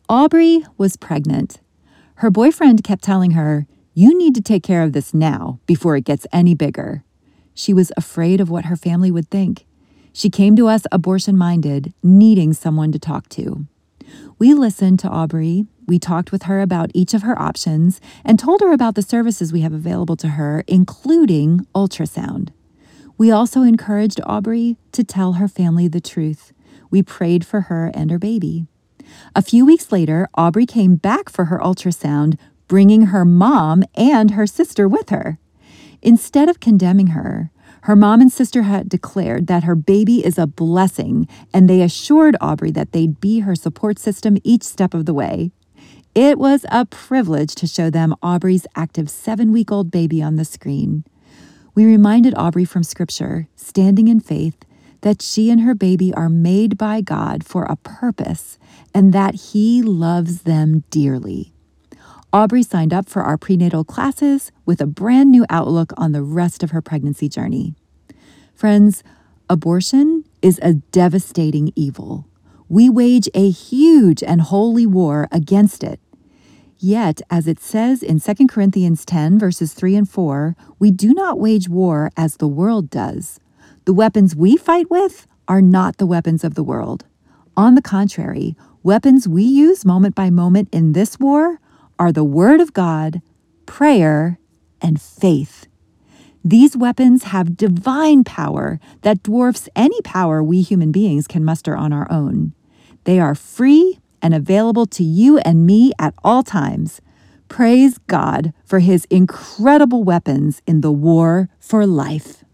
Aubrey was pregnant. Her boyfriend kept telling her, "You need to take care of this now before it gets any bigger." She was afraid of what her family would think. She came to us abortion-minded, needing someone to talk to. We listened to Aubrey. We talked with her about each of her options and told her about the services we have available to her, including ultrasound. We also encouraged Aubrey to tell her family the truth. We prayed for her and her baby. A few weeks later, Aubrey came back for her ultrasound, bringing her mom and her sister with her. Instead of condemning her, her mom and sister had declared that her baby is a blessing, and they assured Aubrey that they'd be her support system each step of the way. It was a privilege to show them Aubrey's active 7-week-old baby on the screen. We reminded Aubrey from Scripture, standing in faith, that she and her baby are made by God for a purpose and that He loves them dearly. Aubrey signed up for our prenatal classes with a brand new outlook on the rest of her pregnancy journey. Friends, abortion is a devastating evil. We wage a huge and holy war against it. Yet, as it says in 2 Corinthians 10, verses 3 and 4, we do not wage war as the world does. The weapons we fight with are not the weapons of the world. On the contrary, weapons we use moment by moment in this war are the Word of God, prayer, and faith. These weapons have divine power that dwarfs any power we human beings can muster on our own. They are free and available to you and me at all times. Praise God for His incredible weapons in the war for life.